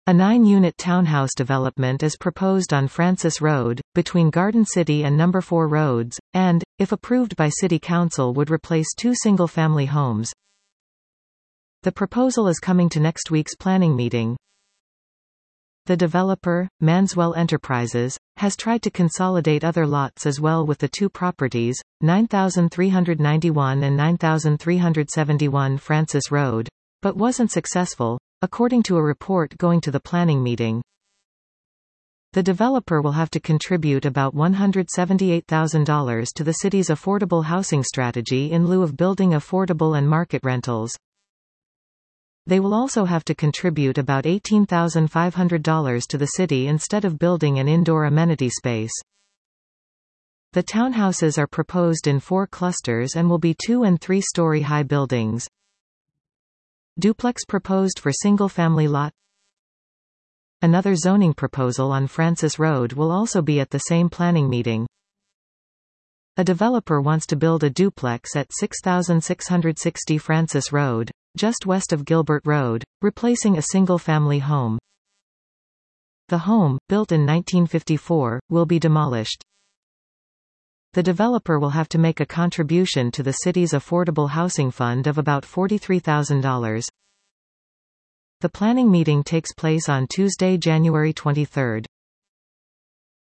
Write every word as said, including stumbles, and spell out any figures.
A nine-unit townhouse development is proposed on Francis Road, between Garden City and Number four Roads, and, if approved by City Council, would replace two single-family homes. The proposal is coming to next week's planning meeting. The developer, Manswell Enterprises, has tried to consolidate other lots as well with the two properties, nine thousand three hundred ninety-one and nine thousand three hundred seventy-one Francis Road, but wasn't successful, according to a report going to the planning meeting. The developer will have to contribute about one hundred seventy-eight thousand dollars to the city's affordable housing strategy in lieu of building affordable and market rentals. They will also have to contribute about eighteen thousand five hundred dollars to the city instead of building an indoor amenity space. The townhouses are proposed in four clusters and will be two- and three-story high buildings. Duplex proposed for single-family lot. Another zoning proposal on Francis Road will also be at the same planning meeting. A developer wants to build a duplex at six thousand six hundred sixty Francis Road, just west of Gilbert Road, replacing a single-family home. The home, built in nineteen fifty-four, will be demolished. The developer will have to make a contribution to the city's affordable housing fund of about forty-three thousand dollars. The planning meeting takes place on Tuesday, January twenty-third.